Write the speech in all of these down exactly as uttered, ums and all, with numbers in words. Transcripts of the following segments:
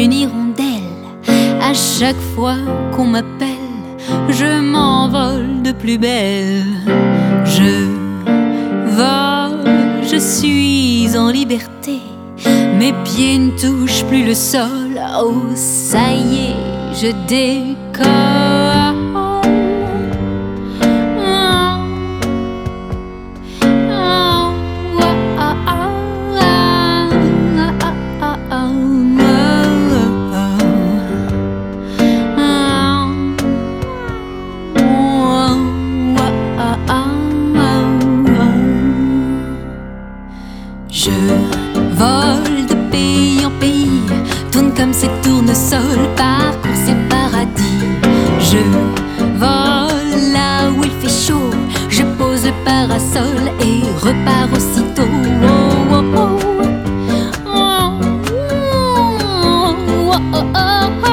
une hirondelle. À chaque fois qu'on m'appelle, je m'envole de plus belle. Je vole, je suis en liberté. Mes pieds ne touchent plus le sol. Oh, ça y est, je décolle. Je vole de pays en pays, tourne comme ces tournesols, parcours ces paradis. Je vole là où il fait chaud, je pose le parasol et repars aussitôt. Oh, oh, oh. Oh, oh, oh, oh, oh.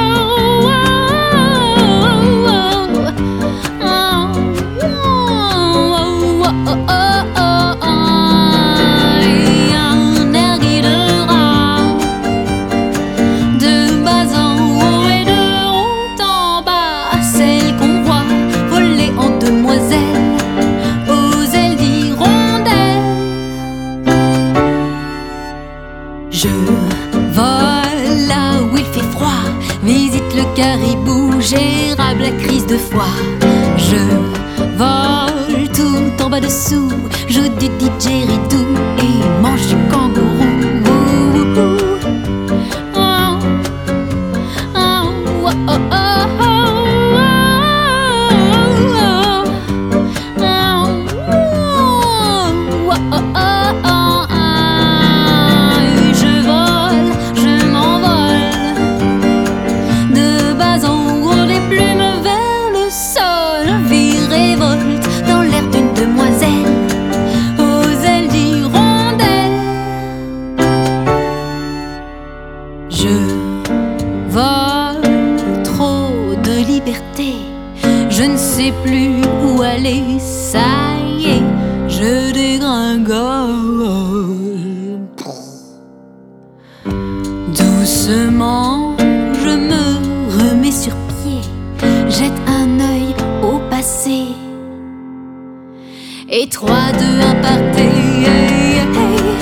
Je vole là où il fait froid, visite le caribou, j'érable la crise de foie. Je vole tout en bas dessous, joue du didgeridoo et mange du kangourou. Oh, oh, oh, oh, oh, oh. Je vole trop de liberté, je ne sais plus où aller, ça y est, je dégringole. Doucement, je me remets sur pied, jette un œil au passé. Et trois, deux, un, partez.